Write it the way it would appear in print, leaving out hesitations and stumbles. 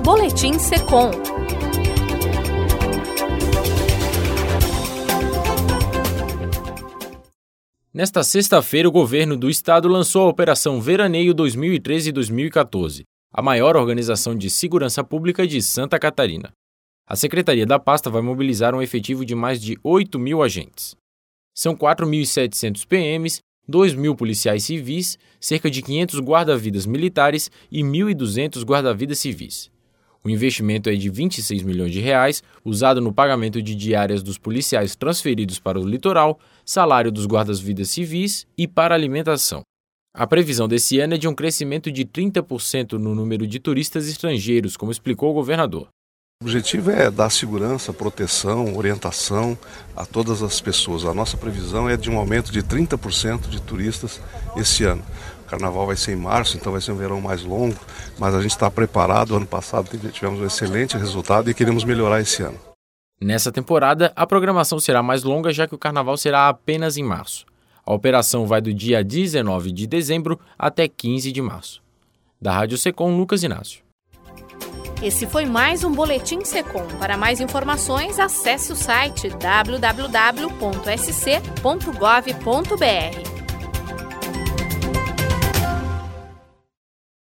Boletim Secom. Nesta sexta-feira, o governo do estado lançou a Operação Veraneio 2013-2014, a maior organização de segurança pública de Santa Catarina. A Secretaria da Pasta vai mobilizar um efetivo de mais de 8.000 agentes. São 4.700 PMs, 2.000 policiais civis, cerca de 500 guarda-vidas militares e 1.200 guarda-vidas civis. O investimento é de R$ 26 milhões, usado no pagamento de diárias dos policiais transferidos para o litoral, salário dos guardas-vidas civis e para alimentação. A previsão desse ano é de um crescimento de 30% no número de turistas estrangeiros, como explicou o governador. O objetivo é dar segurança, proteção, orientação a todas as pessoas. A nossa previsão é de um aumento de 30% de turistas esse ano. O carnaval vai ser em março, então vai ser um verão mais longo, mas a gente está preparado. Ano passado tivemos um excelente resultado e queremos melhorar esse ano. Nessa temporada, a programação será mais longa, já que o carnaval será apenas em março. A operação vai do dia 19 de dezembro até 15 de março. Da Rádio Secom, Lucas Inácio. Esse foi mais um Boletim Secom. Para mais informações, acesse o site www.sc.gov.br.